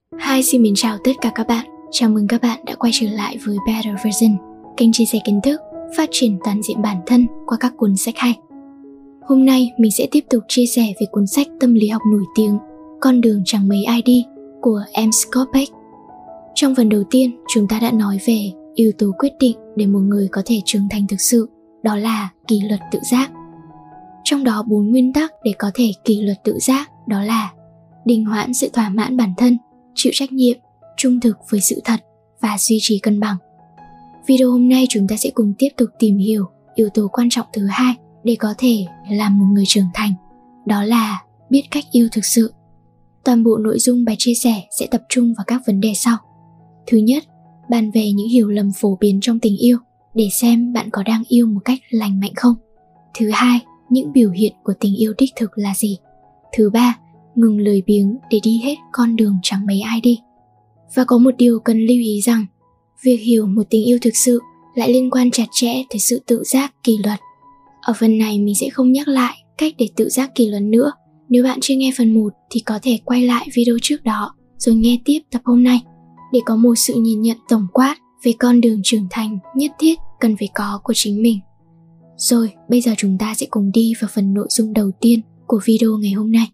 Hi, xin mến chào tất cả các bạn. Chào mừng các bạn đã quay trở lại với Better Version, kênh chia sẻ kiến thức, phát triển toàn diện bản thân qua các cuốn sách hay. Hôm nay mình sẽ tiếp tục chia sẻ về cuốn sách tâm lý học nổi tiếng Con đường chẳng mấy ai đi của M. Scott Peck. Trong phần đầu tiên, chúng ta đã nói về yếu tố quyết định để một người có thể trưởng thành thực sự, đó là kỷ luật tự giác. Trong đó 4 nguyên tắc để có thể kỷ luật tự giác đó là đình hoãn sự thỏa mãn bản thân, chịu trách nhiệm, trung thực với sự thật và duy trì cân bằng. Video hôm nay chúng ta sẽ cùng tiếp tục tìm hiểu yếu tố quan trọng thứ hai để có thể làm một người trưởng thành, đó là biết cách yêu thực sự. Toàn bộ nội dung bài chia sẻ sẽ tập trung vào các vấn đề sau. Thứ nhất, bàn về những hiểu lầm phổ biến trong tình yêu để xem bạn có đang yêu một cách lành mạnh không. Thứ hai, những biểu hiện của tình yêu đích thực là gì. Thứ ba, ngừng lười biếng để đi hết con đường chẳng mấy ai đi. Và có một điều cần lưu ý rằng, việc hiểu một tình yêu thực sự lại liên quan chặt chẽ tới sự tự giác kỷ luật. Ở phần này mình sẽ không nhắc lại cách để tự giác kỷ luật nữa. Nếu bạn chưa nghe phần 1 thì có thể quay lại video trước đó rồi nghe tiếp tập hôm nay để có một sự nhìn nhận tổng quát về con đường trưởng thành nhất thiết cần phải có của chính mình. Rồi, bây giờ chúng ta sẽ cùng đi vào phần nội dung đầu tiên của video ngày hôm nay.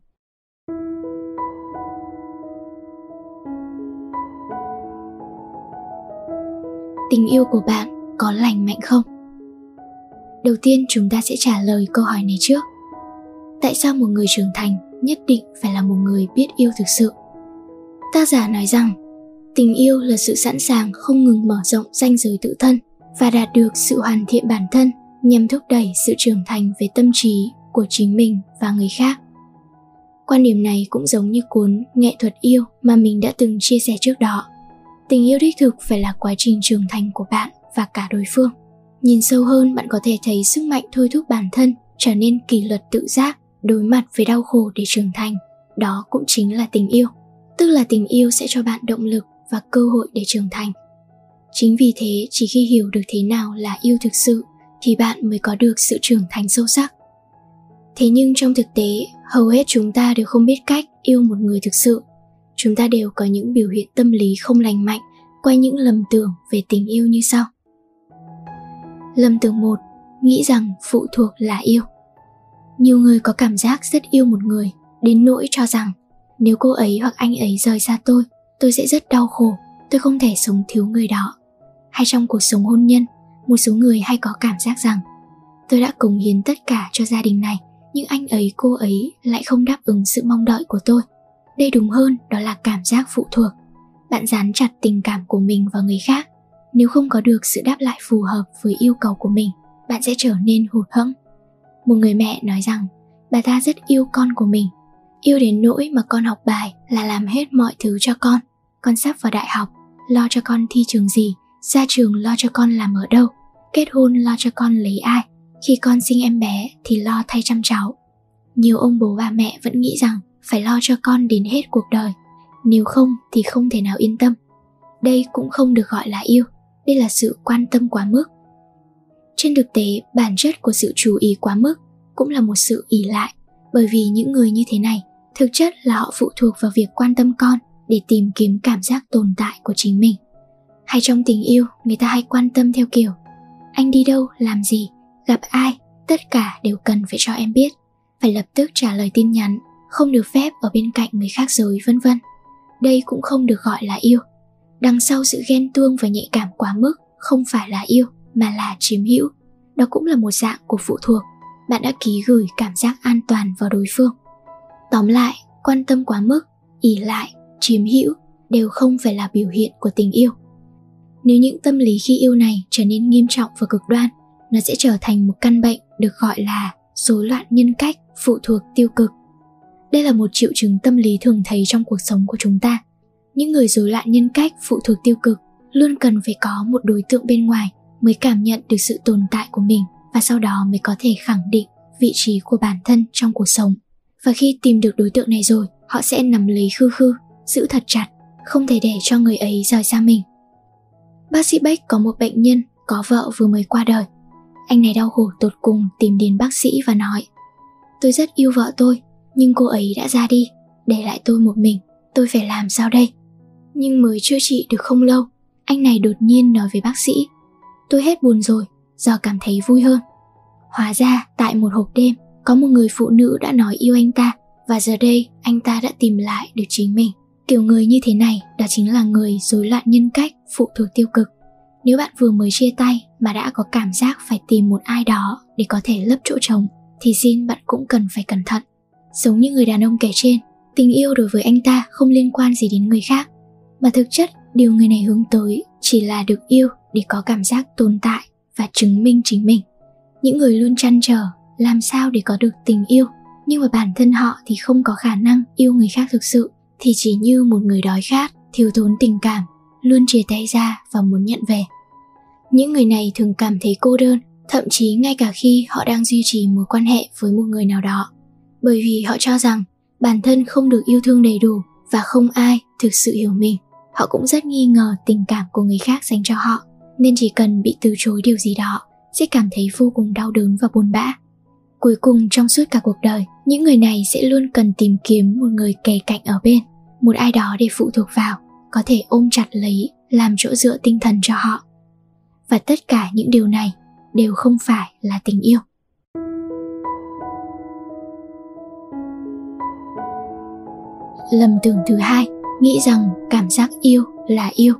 Tình yêu của bạn có lành mạnh không? Đầu tiên chúng ta sẽ trả lời câu hỏi này trước. Tại sao một người trưởng thành nhất định phải là một người biết yêu thực sự? Tác giả nói rằng, tình yêu là sự sẵn sàng không ngừng mở rộng ranh giới tự thân và đạt được sự hoàn thiện bản thân nhằm thúc đẩy sự trưởng thành về tâm trí của chính mình và người khác. Quan điểm này cũng giống như cuốn Nghệ thuật yêu mà mình đã từng chia sẻ trước đó. Tình yêu đích thực phải là quá trình trưởng thành của bạn và cả đối phương. Nhìn sâu hơn, bạn có thể thấy sức mạnh thôi thúc bản thân trở nên kỷ luật tự giác, đối mặt với đau khổ để trưởng thành. Đó cũng chính là tình yêu. Tức là tình yêu sẽ cho bạn động lực và cơ hội để trưởng thành. Chính vì thế, chỉ khi hiểu được thế nào là yêu thực sự thì bạn mới có được sự trưởng thành sâu sắc. Thế nhưng trong thực tế, hầu hết chúng ta đều không biết cách yêu một người thực sự. Chúng ta đều có những biểu hiện tâm lý không lành mạnh qua những lầm tưởng về tình yêu như sau. Lầm tưởng 1. Nghĩ rằng phụ thuộc là yêu. Nhiều người có cảm giác rất yêu một người, đến nỗi cho rằng nếu cô ấy hoặc anh ấy rời xa tôi sẽ rất đau khổ, tôi không thể sống thiếu người đó. Hay trong cuộc sống hôn nhân, một số người hay có cảm giác rằng tôi đã cống hiến tất cả cho gia đình này, nhưng anh ấy, cô ấy lại không đáp ứng sự mong đợi của tôi. Đây đúng hơn, đó là cảm giác phụ thuộc. Bạn dán chặt tình cảm của mình vào người khác. Nếu không có được sự đáp lại phù hợp với yêu cầu của mình, bạn sẽ trở nên hụt hẫng. Một người mẹ nói rằng bà ta rất yêu con của mình, yêu đến nỗi mà con học bài là làm hết mọi thứ cho con. Con sắp vào đại học, lo cho con thi trường gì, ra trường lo cho con làm ở đâu, kết hôn lo cho con lấy ai, khi con sinh em bé thì lo thay chăm cháu. Nhiều ông bố bà mẹ vẫn nghĩ rằng phải lo cho con đến hết cuộc đời, nếu không thì không thể nào yên tâm. Đây cũng không được gọi là yêu, đây là sự quan tâm quá mức. Trên thực tế, bản chất của sự chú ý quá mức cũng là một sự ỷ lại, bởi vì những người như thế này thực chất là họ phụ thuộc vào việc quan tâm con để tìm kiếm cảm giác tồn tại của chính mình. Hay trong tình yêu, người ta hay quan tâm theo kiểu anh đi đâu, làm gì, gặp ai, tất cả đều cần phải cho em biết, phải lập tức trả lời tin nhắn, không được phép ở bên cạnh người khác giới, vân vân. Đây cũng không được gọi là yêu. Đằng sau sự ghen tuông và nhạy cảm quá mức không phải là yêu mà là chiếm hữu. Đó cũng là một dạng của phụ thuộc. Bạn đã ký gửi cảm giác an toàn vào đối phương. Tóm lại, quan tâm quá mức, ỷ lại, chiếm hữu đều không phải là biểu hiện của tình yêu. Nếu những tâm lý khi yêu này trở nên nghiêm trọng và cực đoan, nó sẽ trở thành một căn bệnh được gọi là rối loạn nhân cách phụ thuộc tiêu cực. Đây là một triệu chứng tâm lý thường thấy trong cuộc sống của chúng ta. Những người rối loạn nhân cách phụ thuộc tiêu cực luôn cần phải có một đối tượng bên ngoài mới cảm nhận được sự tồn tại của mình và sau đó mới có thể khẳng định vị trí của bản thân trong cuộc sống. Và khi tìm được đối tượng này rồi, họ sẽ nắm lấy khư khư, giữ thật chặt, không thể để cho người ấy rời xa mình. Bác sĩ Beck có một bệnh nhân có vợ vừa mới qua đời. Anh này đau khổ tột cùng tìm đến bác sĩ và nói: tôi rất yêu vợ tôi, nhưng cô ấy đã ra đi, để lại tôi một mình, tôi phải làm sao đây? Nhưng mới chữa trị được không lâu, anh này đột nhiên nói với bác sĩ: "Tôi hết buồn rồi, giờ cảm thấy vui hơn." Hóa ra tại một hộp đêm, có một người phụ nữ đã nói yêu anh ta, và giờ đây anh ta đã tìm lại được chính mình. Kiểu người như thế này đó chính là người rối loạn nhân cách, phụ thuộc tiêu cực. Nếu bạn vừa mới chia tay mà đã có cảm giác phải tìm một ai đó để có thể lấp chỗ trống, thì xin bạn cũng cần phải cẩn thận. Giống như người đàn ông kể trên, tình yêu đối với anh ta không liên quan gì đến người khác, mà thực chất điều người này hướng tới chỉ là được yêu để có cảm giác tồn tại và chứng minh chính mình. Những người luôn trăn trở làm sao để có được tình yêu, nhưng mà bản thân họ thì không có khả năng yêu người khác thực sự, thì chỉ như một người đói khát, thiếu thốn tình cảm, luôn chìa tay ra và muốn nhận về. Những người này thường cảm thấy cô đơn, thậm chí ngay cả khi họ đang duy trì mối quan hệ với một người nào đó, bởi vì họ cho rằng bản thân không được yêu thương đầy đủ và không ai thực sự hiểu mình. Họ cũng rất nghi ngờ tình cảm của người khác dành cho họ, nên chỉ cần bị từ chối điều gì đó sẽ cảm thấy vô cùng đau đớn và buồn bã. Cuối cùng trong suốt cả cuộc đời, những người này sẽ luôn cần tìm kiếm một người kề cạnh ở bên, một ai đó để phụ thuộc vào, có thể ôm chặt lấy, làm chỗ dựa tinh thần cho họ. Và tất cả những điều này đều không phải là tình yêu. Lầm tưởng thứ hai, nghĩ rằng cảm giác yêu là yêu.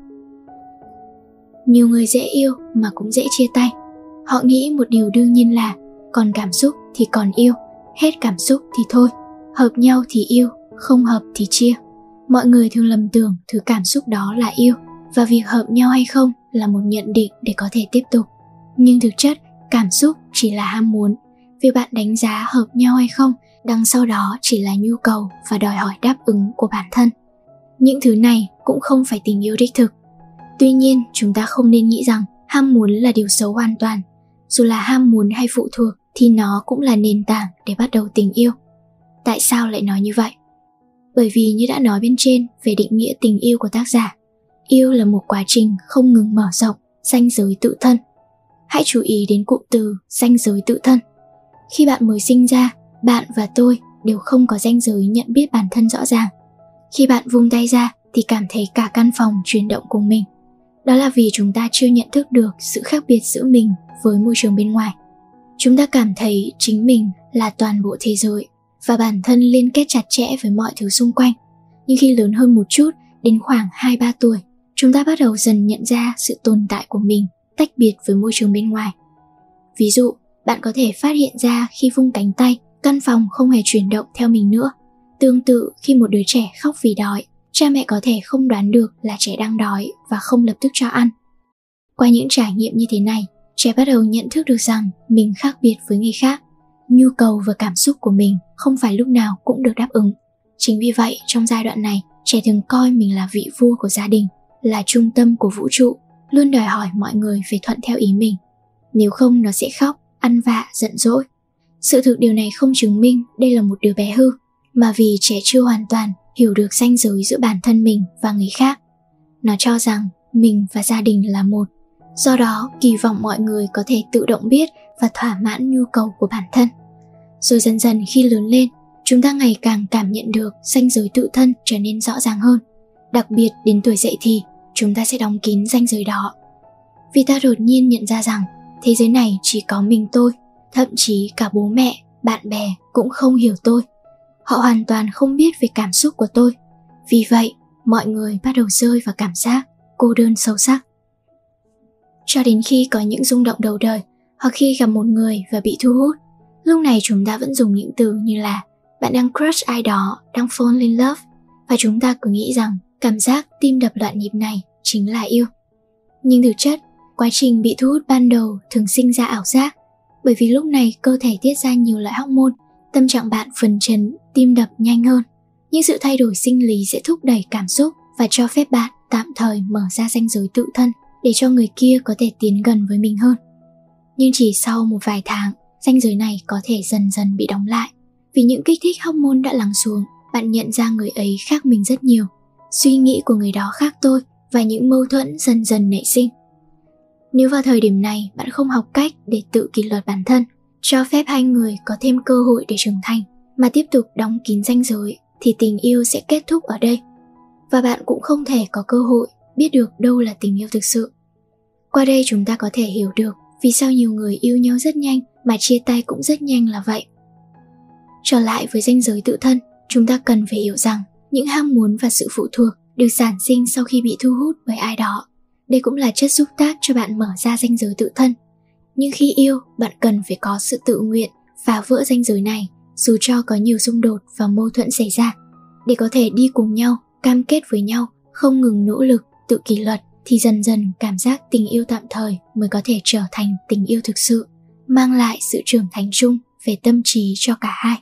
Nhiều người dễ yêu mà cũng dễ chia tay. Họ nghĩ một điều đương nhiên là còn cảm xúc thì còn yêu, hết cảm xúc thì thôi, hợp nhau thì yêu, không hợp thì chia. Mọi người thường lầm tưởng thứ cảm xúc đó là yêu, và việc hợp nhau hay không là một nhận định để có thể tiếp tục. Nhưng thực chất, cảm xúc chỉ là ham muốn. Việc bạn đánh giá hợp nhau hay không, đằng sau đó chỉ là nhu cầu và đòi hỏi đáp ứng của bản thân. Những thứ này cũng không phải tình yêu đích thực. Tuy nhiên, chúng ta không nên nghĩ rằng ham muốn là điều xấu hoàn toàn. Dù là ham muốn hay phụ thuộc thì nó cũng là nền tảng để bắt đầu tình yêu. Tại sao lại nói như vậy? Bởi vì như đã nói bên trên về định nghĩa tình yêu của tác giả, yêu là một quá trình không ngừng mở rộng ranh giới tự thân. Hãy chú ý đến cụm từ ranh giới tự thân. Khi bạn mới sinh ra, bạn và tôi đều không có ranh giới nhận biết bản thân rõ ràng. Khi bạn vung tay ra thì cảm thấy cả căn phòng chuyển động cùng mình. Đó là vì chúng ta chưa nhận thức được sự khác biệt giữa mình với môi trường bên ngoài. Chúng ta cảm thấy chính mình là toàn bộ thế giới và bản thân liên kết chặt chẽ với mọi thứ xung quanh. Nhưng khi lớn hơn một chút, đến khoảng 2-3 tuổi, chúng ta bắt đầu dần nhận ra sự tồn tại của mình tách biệt với môi trường bên ngoài. Ví dụ, bạn có thể phát hiện ra khi vung cánh tay, căn phòng không hề chuyển động theo mình nữa. Tương tự, khi một đứa trẻ khóc vì đói, cha mẹ có thể không đoán được là trẻ đang đói và không lập tức cho ăn. Qua những trải nghiệm như thế này, trẻ bắt đầu nhận thức được rằng mình khác biệt với người khác. Nhu cầu và cảm xúc của mình không phải lúc nào cũng được đáp ứng. Chính vì vậy, trong giai đoạn này, trẻ thường coi mình là vị vua của gia đình, là trung tâm của vũ trụ, luôn đòi hỏi mọi người phải thuận theo ý mình. Nếu không, nó sẽ khóc, ăn vạ, giận dỗi. Sự thực điều này không chứng minh đây là một đứa bé hư, mà vì trẻ chưa hoàn toàn hiểu được ranh giới giữa bản thân mình và người khác. Nó cho rằng mình và gia đình là một. Do đó, kỳ vọng mọi người có thể tự động biết và thỏa mãn nhu cầu của bản thân. Rồi dần dần khi lớn lên, chúng ta ngày càng cảm nhận được ranh giới tự thân trở nên rõ ràng hơn. Đặc biệt đến tuổi dậy thì, chúng ta sẽ đóng kín ranh giới đó. Vì ta đột nhiên nhận ra rằng thế giới này chỉ có mình tôi, thậm chí cả bố mẹ, bạn bè cũng không hiểu tôi. Họ hoàn toàn không biết về cảm xúc của tôi. Vì vậy, mọi người bắt đầu rơi vào cảm giác cô đơn sâu sắc. Cho đến khi có những rung động đầu đời, hoặc khi gặp một người và bị thu hút, lúc này chúng ta vẫn dùng những từ như là bạn đang crush ai đó, đang fall in love, và chúng ta cứ nghĩ rằng cảm giác tim đập loạn nhịp này chính là yêu. Nhưng thực chất, quá trình bị thu hút ban đầu thường sinh ra ảo giác, bởi vì lúc này cơ thể tiết ra nhiều loại hormone, tâm trạng bạn phấn chấn, tim đập nhanh hơn. Nhưng sự thay đổi sinh lý sẽ thúc đẩy cảm xúc và cho phép bạn tạm thời mở ra ranh giới tự thân để cho người kia có thể tiến gần với mình hơn. Nhưng chỉ sau một vài tháng, ranh giới này có thể dần dần bị đóng lại. Vì những kích thích hormone đã lắng xuống, bạn nhận ra người ấy khác mình rất nhiều. Suy nghĩ của người đó khác tôi và những mâu thuẫn dần dần nảy sinh. Nếu vào thời điểm này bạn không học cách để tự kỷ luật bản thân, cho phép hai người có thêm cơ hội để trưởng thành, mà tiếp tục đóng kín ranh giới, thì tình yêu sẽ kết thúc ở đây. và bạn cũng không thể có cơ hội biết được đâu là tình yêu thực sự. Qua đây chúng ta có thể hiểu được vì sao nhiều người yêu nhau rất nhanh mà chia tay cũng rất nhanh là vậy. Trở lại với ranh giới tự thân, chúng ta cần phải hiểu rằng những ham muốn và sự phụ thuộc được sản sinh sau khi bị thu hút bởi ai đó. Đây cũng là chất xúc tác cho bạn mở ra ranh giới tự thân. Nhưng khi yêu, bạn cần phải có sự tự nguyện phá vỡ ranh giới này, dù cho có nhiều xung đột và mâu thuẫn xảy ra. Để có thể đi cùng nhau, cam kết với nhau, không ngừng nỗ lực, tự kỷ luật, thì dần dần cảm giác tình yêu tạm thời mới có thể trở thành tình yêu thực sự, mang lại sự trưởng thành chung về tâm trí cho cả hai.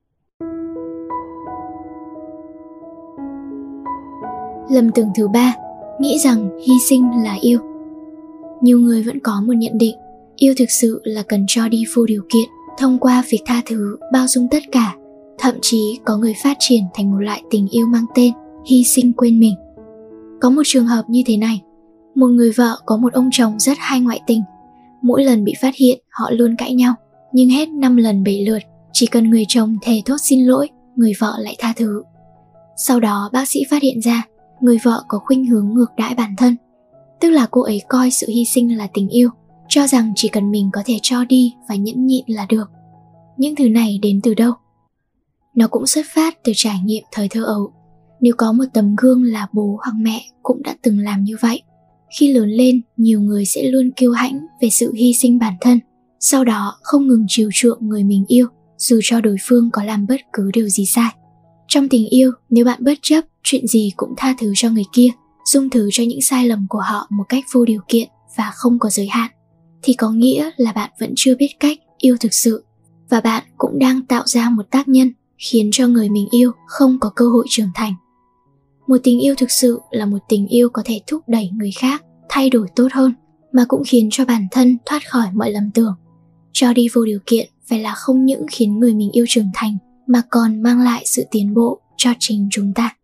Lầm tưởng thứ 3, nghĩ rằng hy sinh là yêu. Nhiều người vẫn có một nhận định, yêu thực sự là cần cho đi vô điều kiện, thông qua việc tha thứ, bao dung tất cả. Thậm chí có người phát triển thành một loại tình yêu mang tên hy sinh quên mình. Có một trường hợp như thế này, một người vợ có một ông chồng rất hay ngoại tình. Mỗi lần bị phát hiện họ luôn cãi nhau, nhưng hết 5 lần 7 lượt, chỉ cần người chồng thề thốt xin lỗi, người vợ lại tha thứ. Sau đó bác sĩ phát hiện ra người vợ có khuynh hướng ngược đãi bản thân, tức là cô ấy coi sự hy sinh là tình yêu, cho rằng chỉ cần mình có thể cho đi và nhẫn nhịn là được. Những thứ này đến từ đâu? Nó cũng xuất phát từ trải nghiệm thời thơ ấu. Nếu có một tấm gương là bố hoặc mẹ cũng đã từng làm như vậy, khi lớn lên, nhiều người sẽ luôn kiêu hãnh về sự hy sinh bản thân, sau đó không ngừng chiều chuộng người mình yêu, dù cho đối phương có làm bất cứ điều gì sai. Trong tình yêu, nếu bạn bất chấp, chuyện gì cũng tha thứ cho người kia, dung thứ cho những sai lầm của họ một cách vô điều kiện và không có giới hạn, thì có nghĩa là bạn vẫn chưa biết cách yêu thực sự, và bạn cũng đang tạo ra một tác nhân khiến cho người mình yêu không có cơ hội trưởng thành. Một tình yêu thực sự là một tình yêu có thể thúc đẩy người khác thay đổi tốt hơn, mà cũng khiến cho bản thân thoát khỏi mọi lầm tưởng. Cho đi vô điều kiện phải là không những khiến người mình yêu trưởng thành, mà còn mang lại sự tiến bộ cho chính chúng ta.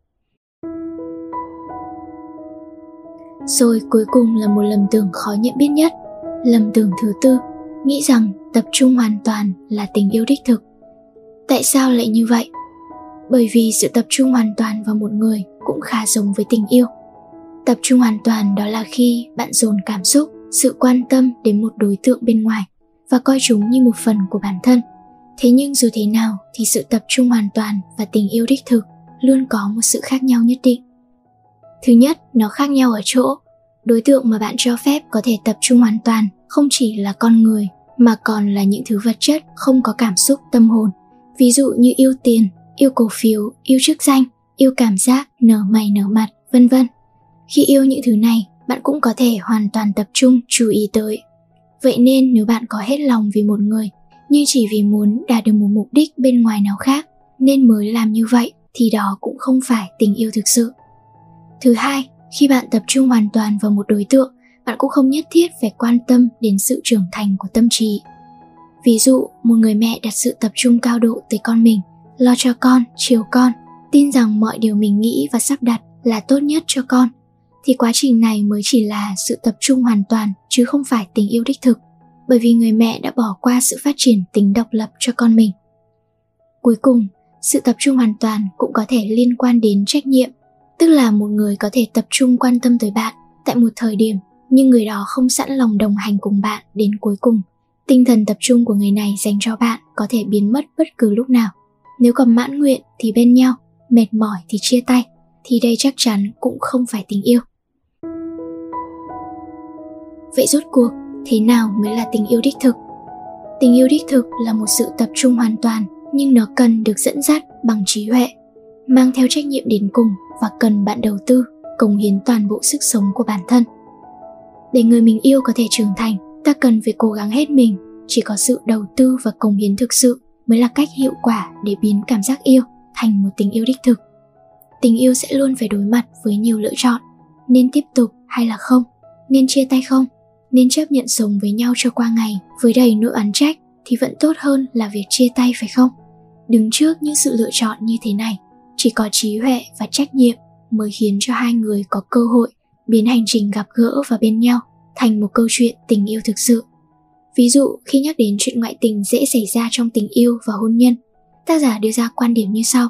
Rồi cuối cùng là một lầm tưởng khó nhận biết nhất. Lầm tưởng thứ 4, nghĩ rằng tập trung hoàn toàn là tình yêu đích thực. Tại sao lại như vậy? Bởi vì sự tập trung hoàn toàn vào một người cũng khá giống với tình yêu. Tập trung hoàn toàn đó là khi bạn dồn cảm xúc, sự quan tâm đến một đối tượng bên ngoài và coi chúng như một phần của bản thân. Thế nhưng dù thế nào thì sự tập trung hoàn toàn và tình yêu đích thực luôn có một sự khác nhau nhất định. Thứ nhất, nó khác nhau ở chỗ đối tượng mà bạn cho phép có thể tập trung hoàn toàn không chỉ là con người, mà còn là những thứ vật chất không có cảm xúc tâm hồn. Ví dụ như yêu tiền, yêu cổ phiếu, yêu chức danh, yêu cảm giác, nở mày nở mặt, vân vân. Khi yêu những thứ này, bạn cũng có thể hoàn toàn tập trung chú ý tới. Vậy nên nếu bạn có hết lòng vì một người, nhưng chỉ vì muốn đạt được một mục đích bên ngoài nào khác nên mới làm như vậy, thì đó cũng không phải tình yêu thực sự. Thứ hai, khi bạn tập trung hoàn toàn vào một đối tượng, bạn cũng không nhất thiết phải quan tâm đến sự trưởng thành của tâm trí. Ví dụ, một người mẹ đặt sự tập trung cao độ tới con mình, lo cho con, chiều con, tin rằng mọi điều mình nghĩ và sắp đặt là tốt nhất cho con, thì quá trình này mới chỉ là sự tập trung hoàn toàn chứ không phải tình yêu đích thực, bởi vì người mẹ đã bỏ qua sự phát triển tính độc lập cho con mình. Cuối cùng, sự tập trung hoàn toàn cũng có thể liên quan đến trách nhiệm, tức là một người có thể tập trung quan tâm tới bạn tại một thời điểm, nhưng người đó không sẵn lòng đồng hành cùng bạn đến cuối cùng. Tinh thần tập trung của người này dành cho bạn có thể biến mất bất cứ lúc nào. Nếu còn mãn nguyện thì bên nhau, mệt mỏi thì chia tay, thì đây chắc chắn cũng không phải tình yêu. Vậy rốt cuộc, thế nào mới là tình yêu đích thực? Tình yêu đích thực là một sự tập trung hoàn toàn, nhưng nó cần được dẫn dắt bằng trí huệ, mang theo trách nhiệm đến cùng và cần bạn đầu tư, cống hiến toàn bộ sức sống của bản thân. Để người mình yêu có thể trưởng thành, ta cần phải cố gắng hết mình. Chỉ có sự đầu tư và cống hiến thực sự mới là cách hiệu quả để biến cảm giác yêu thành một tình yêu đích thực. Tình yêu sẽ luôn phải đối mặt với nhiều lựa chọn. Nên tiếp tục hay là không? Nên chia tay không? Nên chấp nhận sống với nhau cho qua ngày với đầy nỗi oán trách thì vẫn tốt hơn là việc chia tay, phải không? Đứng trước những sự lựa chọn như thế này, chỉ có trí huệ và trách nhiệm mới khiến cho hai người có cơ hội biến hành trình gặp gỡ và bên nhau thành một câu chuyện tình yêu thực sự. Ví dụ, khi nhắc đến chuyện ngoại tình dễ xảy ra trong tình yêu và hôn nhân, tác giả đưa ra quan điểm như sau.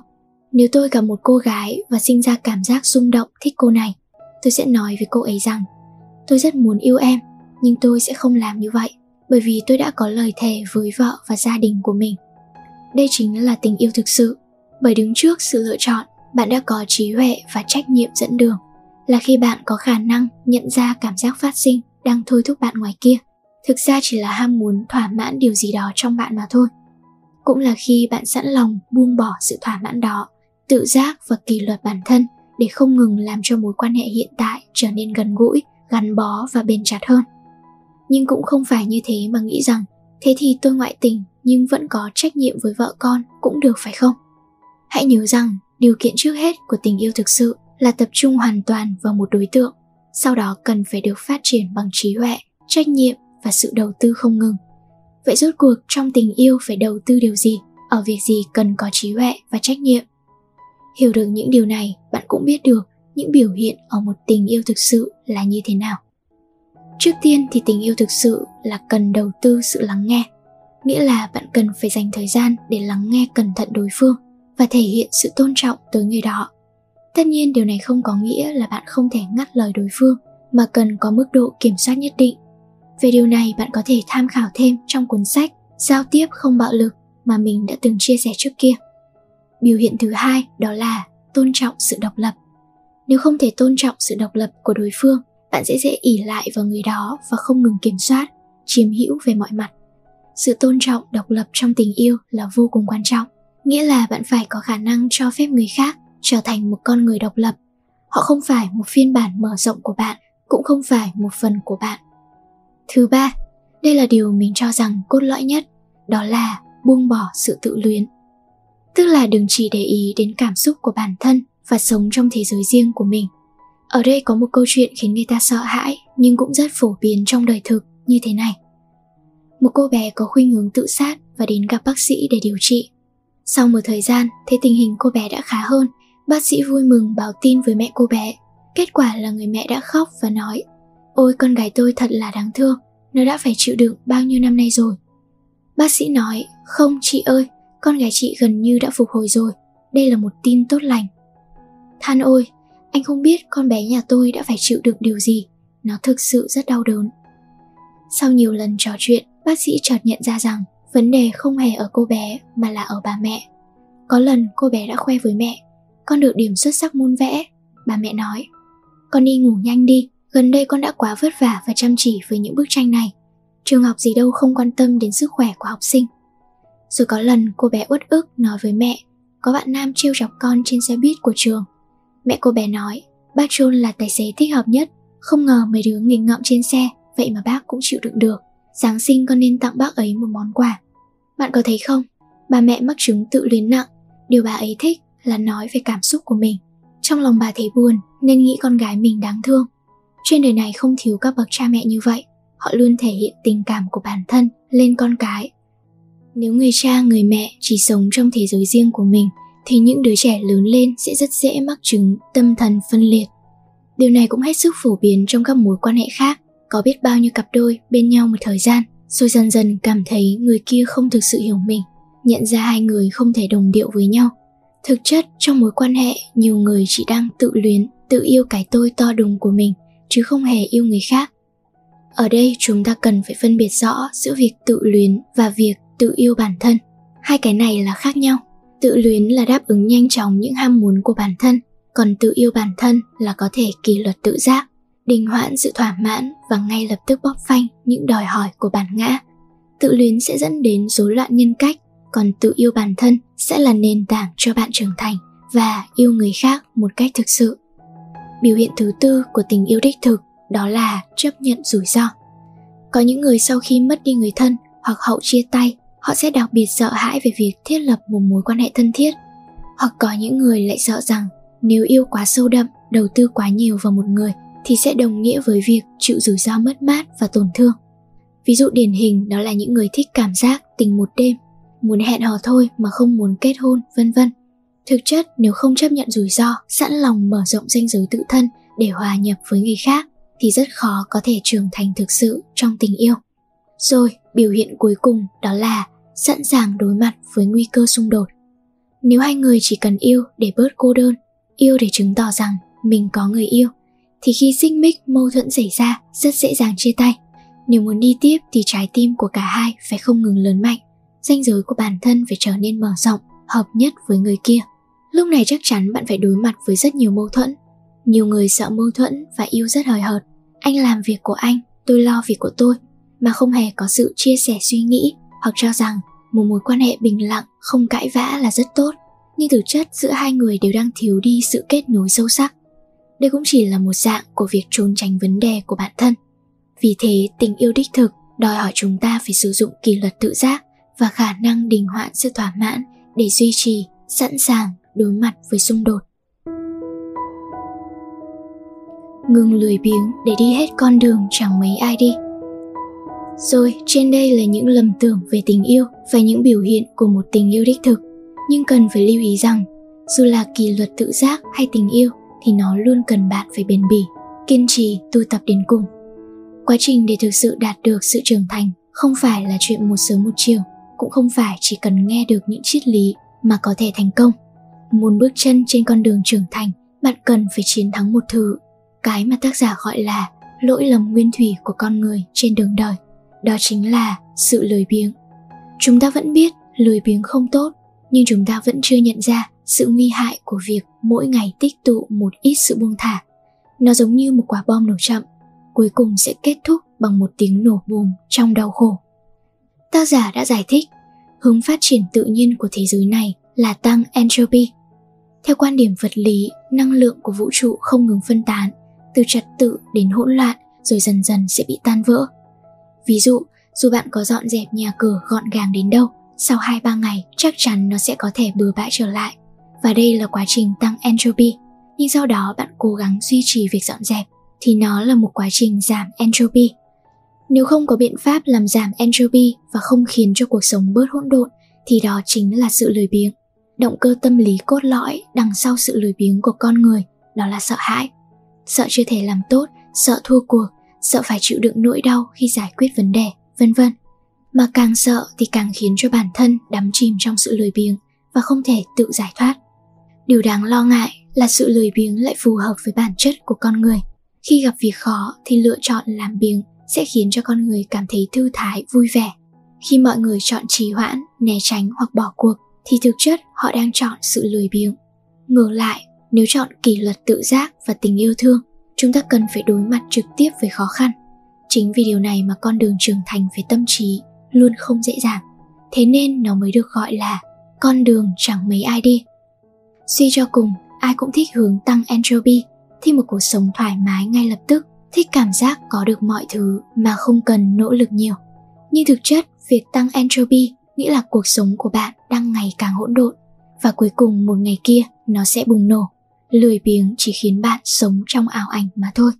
Nếu tôi gặp một cô gái và sinh ra cảm giác rung động thích cô này, tôi sẽ nói với cô ấy rằng tôi rất muốn yêu em, nhưng tôi sẽ không làm như vậy, bởi vì tôi đã có lời thề với vợ và gia đình của mình. Đây chính là tình yêu thực sự, bởi đứng trước sự lựa chọn, bạn đã có trí huệ và trách nhiệm dẫn đường, là khi bạn có khả năng nhận ra cảm giác phát sinh đang thôi thúc bạn ngoài kia thực ra chỉ là ham muốn thỏa mãn điều gì đó trong bạn mà thôi. Cũng là khi bạn sẵn lòng buông bỏ sự thỏa mãn đó, tự giác và kỷ luật bản thân để không ngừng làm cho mối quan hệ hiện tại trở nên gần gũi, gắn bó và bền chặt hơn. Nhưng cũng không phải như thế mà nghĩ rằng thế thì tôi ngoại tình nhưng vẫn có trách nhiệm với vợ con cũng được phải không? Hãy nhớ rằng điều kiện trước hết của tình yêu thực sự là tập trung hoàn toàn vào một đối tượng, sau đó cần phải được phát triển bằng trí huệ, trách nhiệm và sự đầu tư không ngừng. Vậy rốt cuộc trong tình yêu phải đầu tư điều gì, ở việc gì cần có trí huệ và trách nhiệm? Hiểu được những điều này, bạn cũng biết được những biểu hiện ở một tình yêu thực sự là như thế nào. Trước tiên thì tình yêu thực sự là cần đầu tư sự lắng nghe, nghĩa là bạn cần phải dành thời gian để lắng nghe cẩn thận đối phương và thể hiện sự tôn trọng tới người đó. Tất nhiên điều này không có nghĩa là bạn không thể ngắt lời đối phương, mà cần có mức độ kiểm soát nhất định. Về điều này bạn có thể tham khảo thêm trong cuốn sách Giao tiếp không bạo lực mà mình đã từng chia sẻ trước kia. Biểu hiện thứ hai đó là tôn trọng sự độc lập. Nếu không thể tôn trọng sự độc lập của đối phương, bạn sẽ dễ ỷ lại vào người đó và không ngừng kiểm soát, chiếm hữu về mọi mặt. Sự tôn trọng độc lập trong tình yêu là vô cùng quan trọng, nghĩa là bạn phải có khả năng cho phép người khác trở thành một con người độc lập. Họ không phải một phiên bản mở rộng của bạn, cũng không phải một phần của bạn. Thứ ba, đây là điều mình cho rằng cốt lõi nhất, đó là buông bỏ sự tự luyến. Tức là đừng chỉ để ý đến cảm xúc của bản thân và sống trong thế giới riêng của mình. Ở đây có một câu chuyện khiến người ta sợ hãi nhưng cũng rất phổ biến trong đời thực như thế này. Một cô bé có khuynh hướng tự sát và đến gặp bác sĩ để điều trị. Sau một thời gian, thấy tình hình cô bé đã khá hơn, bác sĩ vui mừng báo tin với mẹ cô bé. Kết quả là người mẹ đã khóc và nói: "Ôi, con gái tôi thật là đáng thương, nó đã phải chịu đựng bao nhiêu năm nay rồi." Bác sĩ nói: "Không chị ơi, con gái chị gần như đã phục hồi rồi, đây là một tin tốt lành." Than ôi, anh không biết con bé nhà tôi đã phải chịu đựng điều gì, nó thực sự rất đau đớn. Sau nhiều lần trò chuyện, bác sĩ chợt nhận ra rằng vấn đề không hề ở cô bé mà là ở bà mẹ. Có lần cô bé đã khoe với mẹ: "Con được điểm xuất sắc môn vẽ." Bà mẹ nói: "Con đi ngủ nhanh đi, gần đây con đã quá vất vả và chăm chỉ với những bức tranh này. Trường học gì đâu không quan tâm đến sức khỏe của học sinh." Rồi có lần cô bé uất ức nói với mẹ có bạn nam trêu chọc con trên xe buýt của trường. Mẹ cô bé nói: "Bác John là tài xế thích hợp nhất, không ngờ mấy đứa nghịch ngợm trên xe, vậy mà bác cũng chịu đựng được. Giáng sinh con nên tặng bác ấy một món quà." Bạn có thấy không? Bà mẹ mắc chứng tự luyến nặng, điều bà ấy thích là nói về cảm xúc của mình. Trong lòng bà thấy buồn nên nghĩ con gái mình đáng thương. Trên đời này không thiếu các bậc cha mẹ như vậy, họ luôn thể hiện tình cảm của bản thân lên con cái. Nếu người cha, người mẹ chỉ sống trong thế giới riêng của mình thì những đứa trẻ lớn lên sẽ rất dễ mắc chứng tâm thần phân liệt. Điều này cũng hết sức phổ biến trong các mối quan hệ khác. Có biết bao nhiêu cặp đôi bên nhau một thời gian, rồi dần dần cảm thấy người kia không thực sự hiểu mình, nhận ra hai người không thể đồng điệu với nhau. Thực chất trong mối quan hệ, nhiều người chỉ đang tự luyến, tự yêu cái tôi to đùng của mình, chứ không hề yêu người khác. Ở đây chúng ta cần phải phân biệt rõ giữa việc tự luyến và việc tự yêu bản thân. Hai cái này là khác nhau. Tự luyến là đáp ứng nhanh chóng những ham muốn của bản thân, còn tự yêu bản thân là có thể kỷ luật tự giác, đình hoãn sự thỏa mãn và ngay lập tức bóp phanh những đòi hỏi của bản ngã. Tự luyến sẽ dẫn đến rối loạn nhân cách, còn tự yêu bản thân sẽ là nền tảng cho bạn trưởng thành và yêu người khác một cách thực sự. Biểu hiện thứ tư của tình yêu đích thực đó là chấp nhận rủi ro. Có những người sau khi mất đi người thân hoặc hậu chia tay, họ sẽ đặc biệt sợ hãi về việc thiết lập một mối quan hệ thân thiết. Hoặc có những người lại sợ rằng nếu yêu quá sâu đậm, đầu tư quá nhiều vào một người thì sẽ đồng nghĩa với việc chịu rủi ro mất mát và tổn thương. Ví dụ điển hình đó là những người thích cảm giác tình một đêm, muốn hẹn hò thôi mà không muốn kết hôn, vân vân. Thực chất nếu không chấp nhận rủi ro, sẵn lòng mở rộng ranh giới tự thân để hòa nhập với người khác thì rất khó có thể trưởng thành thực sự trong tình yêu. Rồi, biểu hiện cuối cùng đó là sẵn sàng đối mặt với nguy cơ xung đột. Nếu hai người chỉ cần yêu để bớt cô đơn, yêu để chứng tỏ rằng mình có người yêu, thì khi xích mích mâu thuẫn xảy ra rất dễ dàng chia tay. Nếu muốn đi tiếp thì trái tim của cả hai phải không ngừng lớn mạnh, ranh giới của bản thân phải trở nên mở rộng, hợp nhất với người kia. Lúc này chắc chắn bạn phải đối mặt với rất nhiều mâu thuẫn. Nhiều người sợ mâu thuẫn và yêu rất hời hợt. Anh làm việc của anh, tôi lo việc của tôi, mà không hề có sự chia sẻ suy nghĩ, hoặc cho rằng một mối quan hệ bình lặng, không cãi vã là rất tốt. Nhưng thực chất giữa hai người đều đang thiếu đi sự kết nối sâu sắc. Đây cũng chỉ là một dạng của việc trốn tránh vấn đề của bản thân. Vì thế, tình yêu đích thực đòi hỏi chúng ta phải sử dụng kỷ luật tự giác và khả năng đình hoãn sự thỏa mãn để duy trì, sẵn sàng đối mặt với xung đột. Ngừng lười biếng để đi hết con đường chẳng mấy ai đi. Rồi, trên đây là những lầm tưởng về tình yêu và những biểu hiện của một tình yêu đích thực. Nhưng cần phải lưu ý rằng, dù là kỷ luật tự giác hay tình yêu thì nó luôn cần bạn phải bền bỉ, kiên trì, tu tập đến cùng. Quá trình để thực sự đạt được sự trưởng thành không phải là chuyện một sớm một chiều, cũng không phải chỉ cần nghe được những triết lý mà có thể thành công. Muốn bước chân trên con đường trưởng thành, bạn cần phải chiến thắng một thứ, cái mà tác giả gọi là lỗi lầm nguyên thủy của con người trên đường đời. Đó chính là sự lười biếng. Chúng ta vẫn biết lười biếng không tốt, nhưng chúng ta vẫn chưa nhận ra sự nguy hại của việc mỗi ngày tích tụ một ít sự buông thả. Nó giống như một quả bom nổ chậm, cuối cùng sẽ kết thúc bằng một tiếng nổ bùm trong đau khổ. Tác giả đã giải thích, hướng phát triển tự nhiên của thế giới này là tăng entropy. Theo quan điểm vật lý, năng lượng của vũ trụ không ngừng phân tán, từ trật tự đến hỗn loạn, rồi dần dần sẽ bị tan vỡ. Ví dụ, dù bạn có dọn dẹp nhà cửa gọn gàng đến đâu, sau 2-3 ngày chắc chắn nó sẽ có thể bừa bãi trở lại. Và đây là quá trình tăng entropy. Nhưng sau đó bạn cố gắng duy trì việc dọn dẹp, thì nó là một quá trình giảm entropy. Nếu không có biện pháp làm giảm entropy và không khiến cho cuộc sống bớt hỗn độn, thì đó chính là sự lười biếng. Động cơ tâm lý cốt lõi đằng sau sự lười biếng của con người đó là sợ hãi. Sợ chưa thể làm tốt, sợ thua cuộc, sợ phải chịu đựng nỗi đau khi giải quyết vấn đề, vân vân. Mà càng sợ thì càng khiến cho bản thân đắm chìm trong sự lười biếng và không thể tự giải thoát. Điều đáng lo ngại là sự lười biếng lại phù hợp với bản chất của con người. Khi gặp việc khó thì lựa chọn làm biếng sẽ khiến cho con người cảm thấy thư thái, vui vẻ. Khi mọi người chọn trì hoãn, né tránh hoặc bỏ cuộc thì thực chất họ đang chọn sự lười biếng. Ngược lại, nếu chọn kỷ luật tự giác và tình yêu thương, chúng ta cần phải đối mặt trực tiếp với khó khăn. Chính vì điều này mà con đường trưởng thành về tâm trí luôn không dễ dàng. Thế nên nó mới được gọi là con đường chẳng mấy ai đi. Suy cho cùng, ai cũng thích hướng tăng entropy, thích một cuộc sống thoải mái ngay lập tức, thích cảm giác có được mọi thứ mà không cần nỗ lực nhiều. Nhưng thực chất, việc tăng entropy nghĩa là cuộc sống của bạn đang ngày càng hỗn độn, và cuối cùng một ngày kia nó sẽ bùng nổ. Lười biếng chỉ khiến bạn sống trong ảo ảnh mà thôi.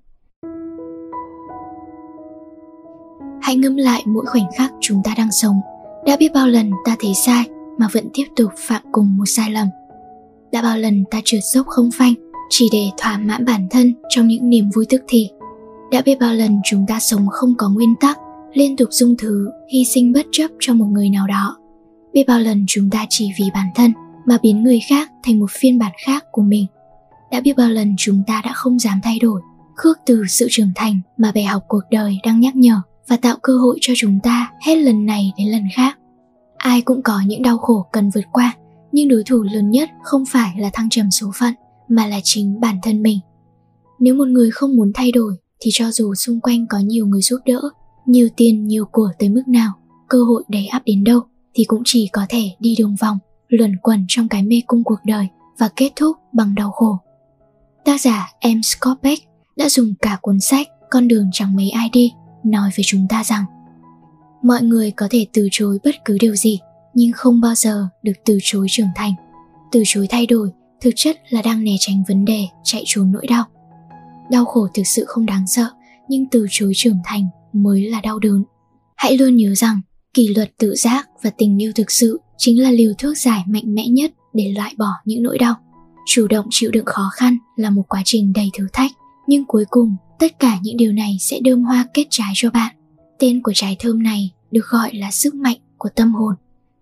Hãy ngẫm lại mỗi khoảnh khắc chúng ta đang sống. Đã biết bao lần ta thấy sai mà vẫn tiếp tục phạm cùng một sai lầm. Đã bao lần ta trượt dốc không phanh chỉ để thỏa mãn bản thân trong những niềm vui tức thì. Đã biết bao lần chúng ta sống không có nguyên tắc, liên tục dung thứ, hy sinh bất chấp cho một người nào đó. Biết bao lần chúng ta chỉ vì bản thân mà biến người khác thành một phiên bản khác của mình. Đã biết bao lần chúng ta đã không dám thay đổi, khước từ sự trưởng thành mà bài học cuộc đời đang nhắc nhở và tạo cơ hội cho chúng ta hết lần này đến lần khác. Ai cũng có những đau khổ cần vượt qua, nhưng đối thủ lớn nhất không phải là thăng trầm số phận, mà là chính bản thân mình. Nếu một người không muốn thay đổi, thì cho dù xung quanh có nhiều người giúp đỡ, nhiều tiền, nhiều của tới mức nào, cơ hội đầy ắp đến đâu, thì cũng chỉ có thể đi đường vòng, luẩn quẩn trong cái mê cung cuộc đời và kết thúc bằng đau khổ. Tác giả M. Scott Peck đã dùng cả cuốn sách Con đường chẳng mấy ai đi nói với chúng ta rằng mọi người có thể từ chối bất cứ điều gì, nhưng không bao giờ được từ chối trưởng thành. Từ chối thay đổi thực chất là đang né tránh vấn đề, chạy trốn nỗi đau. Đau khổ thực sự không đáng sợ, nhưng từ chối trưởng thành mới là đau đớn. Hãy luôn nhớ rằng kỷ luật tự giác và tình yêu thực sự chính là liều thuốc giải mạnh mẽ nhất để loại bỏ những nỗi đau. Chủ động chịu đựng khó khăn là một quá trình đầy thử thách, nhưng cuối cùng tất cả những điều này sẽ đơm hoa kết trái cho bạn. Tên của trái thơm này được gọi là sức mạnh của tâm hồn.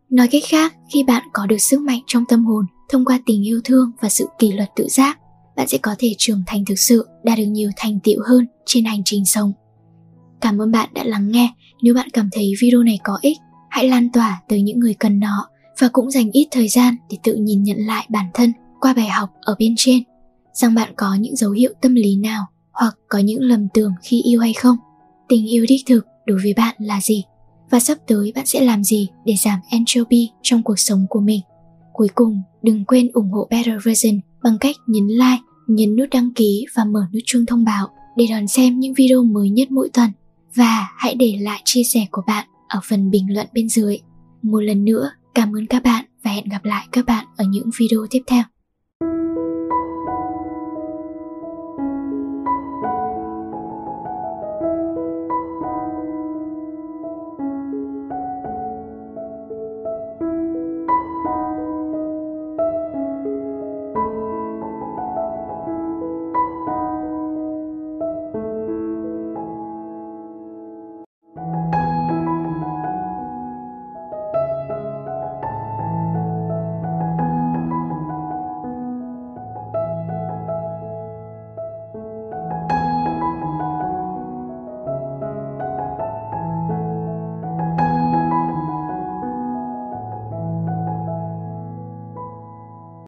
Nói cách khác, khi bạn có được sức mạnh trong tâm hồn thông qua tình yêu thương và sự kỷ luật tự giác, bạn sẽ có thể trưởng thành thực sự, đạt được nhiều thành tựu hơn trên hành trình sống. Cảm ơn bạn đã lắng nghe. Nếu bạn cảm thấy video này có ích, hãy lan tỏa tới những người cần nó và cũng dành ít thời gian để tự nhìn nhận lại bản thân qua bài học ở bên trên, rằng bạn có những dấu hiệu tâm lý nào hoặc có những lầm tưởng khi yêu hay không. Tình yêu đích thực đối với bạn là gì? Và sắp tới bạn sẽ làm gì để giảm entropy trong cuộc sống của mình? Cuối cùng, đừng quên ủng hộ Better Version bằng cách nhấn like, nhấn nút đăng ký và mở nút chuông thông báo để đón xem những video mới nhất mỗi tuần. Và hãy để lại chia sẻ của bạn ở phần bình luận bên dưới. Một lần nữa, cảm ơn các bạn và hẹn gặp lại các bạn ở những video tiếp theo.